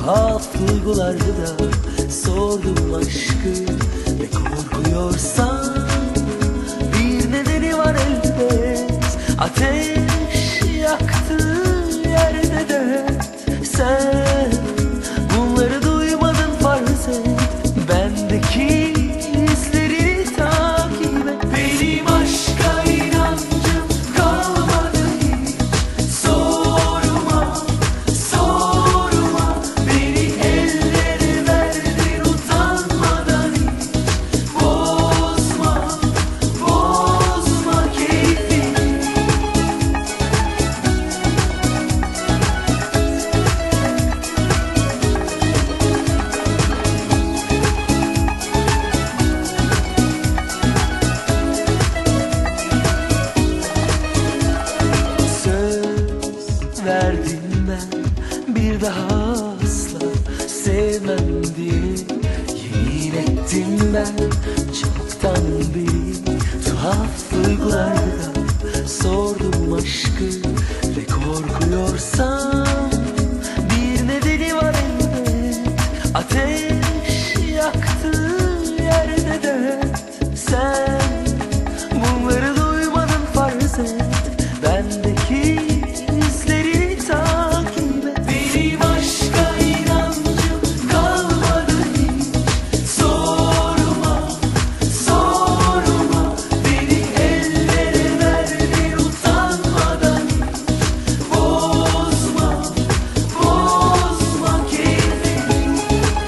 Tuhaf duygularda da sordum aşkı. Ve korkuyorsan bir nedeni var elbet. Ateş yaktığı yerde de sen bunları duymadın, farz et. Bendeki izleri takip et. Benim aşka inancım kalmadı hiç. Sorma, sorma. Beni ellere verdin utanmadan hiç. Bozma, bozma keyfini. Söz verdim ben, bir daha asla sevmem diye yemin ettim ben. Çoktan beri tuhaf duygularda sordum aşkı. Ve korkuyorsam bir nedeni var elbet. Ateş yaktığı yerde de sen bunları duymadın, farz et. Bendeki izleri takip et. Benim aşka inancım kalmadı hiç. Sorma, sorma. Beni ellere verdin utanmadan hiç. Bozma, bozma keyfini.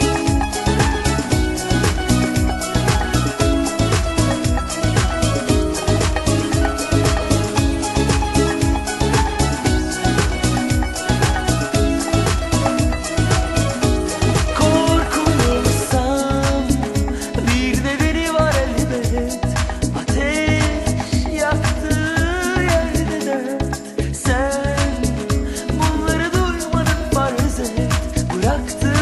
Korkuyorsam bir nedeni var elbet. Ateş yaktığı yerde de sen bunları duymadın, farz et. Bıraktın